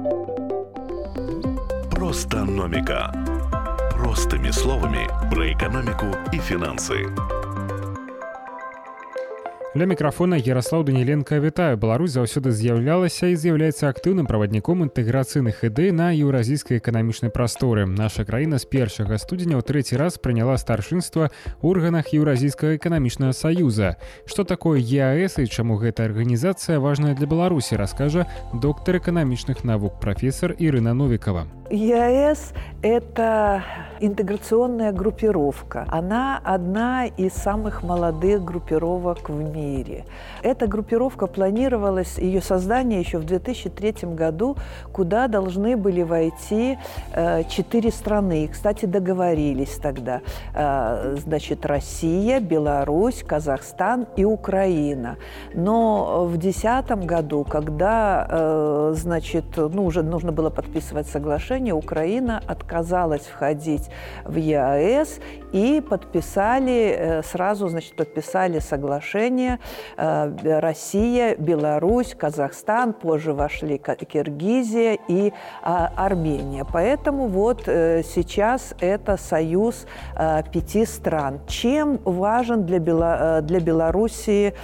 Просто номика. Простыми словами про экономику и финансы. Для мікрафона Ярослаў Даніленка вітаю. Беларусь заўсёды з'яўлялася і з'яўляецца актыўным правадніком інтэграцыйных ідэй на еўразійскай эканамічнай прасторы. Наша краіна з 1 студзеня ў трэці раз прыняла старшынства ў органах Еўразійскага эканамічнага саюза. Што такое ЕАЭС і чаму гэта арганізацыя важная для Беларусі, раскажа доктор эканамічных навук профессор Ирина Новикова. ЕАЭС – это интеграционная группировка. Она одна из самых молодых группировок в мире. Эта группировка планировалась, ее создание еще в 2003 году, куда должны были войти 4 страны. Кстати, договорились тогда. Значит, Россия, Беларусь, Казахстан и Украина. Но в 2010 году, когда, значит, уже нужно было подписывать соглашение, Украина отказалась входить в ЕАЭС и подписали, сразу, значит, подписали соглашение Россия, Беларусь, Казахстан, позже вошли Киргизия и Армения. Поэтому вот сейчас это союз 5 стран. Чем важен для Белоруссии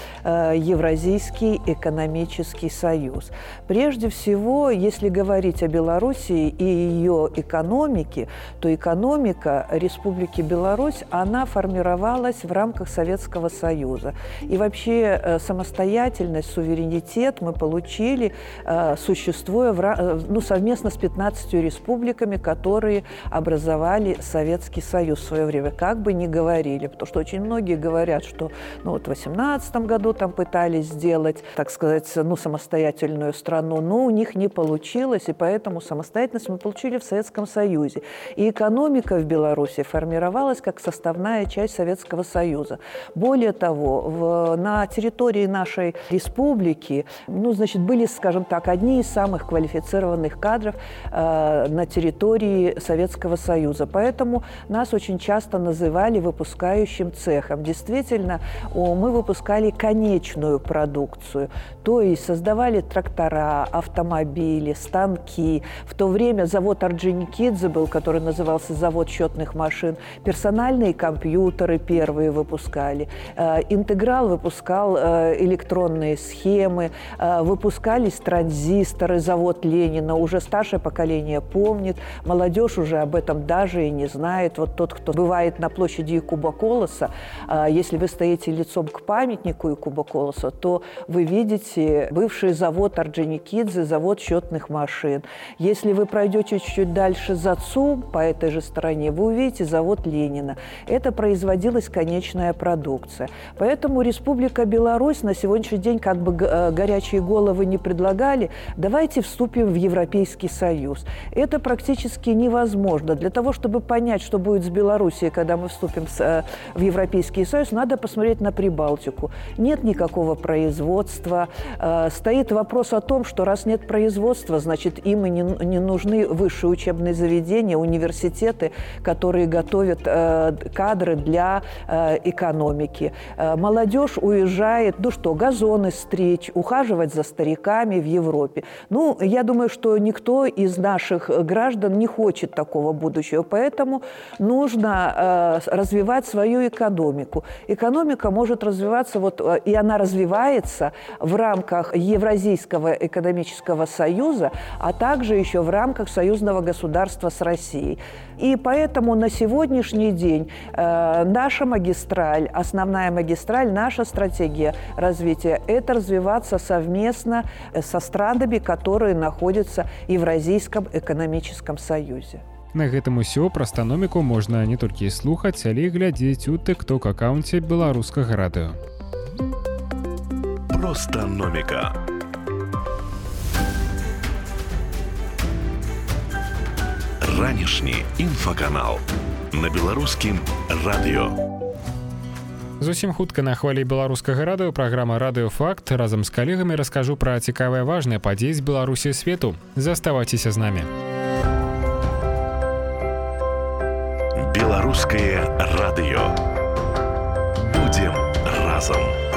Евразийский экономический союз? Прежде всего, если говорить о Белоруссии и ее экономике, то экономика Республики Беларусь, она формировалась в рамках Советского Союза. И вообще самостоятельность, суверенитет мы получили, существуя совместно с 15 республиками, которые образовали Советский Союз в свое время. Как бы ни говорили, потому что очень многие говорят, что в 18 году там пытались сделать, так сказать, самостоятельную страну, но у них не получилось, и поэтому самостоятельность мы получили в Советском Союзе. И экономика в Беларуси формировалась как составная часть Советского Союза. Более того, на территории нашей республики, были, скажем так, одни из самых квалифицированных кадров на территории Советского Союза. Поэтому нас очень часто называли выпускающим цехом. Действительно, мы выпускали конечную продукцию, то есть создавали трактора, автомобили, станки. В то время завод Орджоникидзе был, который назывался завод счетных машин. Персональные компьютеры первые выпускали. Интеграл выпускал электронные схемы. Выпускались транзисторы, завод Ленина. Уже старшее поколение помнит. Молодежь уже об этом даже и не знает. Вот тот, кто бывает на площади Якуба Колоса, если вы стоите лицом к памятнику Якуба Колоса, то вы видите бывший завод Орджоникидзе, завод счетных машин. Если вы пройдете чуть-чуть дальше за ЦУМ, по этой же стороне, вы увидите завод Ленина. Это производилась конечная продукция. Поэтому Республика Беларусь на сегодняшний день, как бы горячие головы не предлагали, давайте вступим в Европейский Союз. Это практически невозможно. Для того, чтобы понять, что будет с Белоруссией, когда мы вступим в Европейский Союз, надо посмотреть на Прибалтику. Нет никакого производства. Стоит вопрос о том, что раз нет производства, значит, им и не нужны высшие учебные заведения, университеты, которые готовят кадры для экономики. Молодежь уезжает, газоны стричь, ухаживать за стариками в Европе. Я думаю, что никто из наших граждан не хочет такого будущего, поэтому нужно развивать свою экономику. Экономика может развиваться, и она развивается в рамках Евразийского экономического союза, а также еще в рамках союзного государства с Россией. И поэтому на сегодняшний день наша магистраль, основная магистраль, наша стратегия развития – это развиваться совместно со странами, которые находятся в Евразийском экономическом союзе. На гэтым усё. Пра станоміку можна не толькі слухаць, але і глядзець у тыкток-акаунце беларускага радыё. Просто номика. Ранішні інфаканал на беларускім радыё. Зусім хутка на хвалі беларускага радыё праграма «Радыёфакт». Разам з калегамі раскажу пра цікавыя важныя падзеі з Беларусі і свету. Заставайцеся з намі. Беларускае радыё. Будзем разам.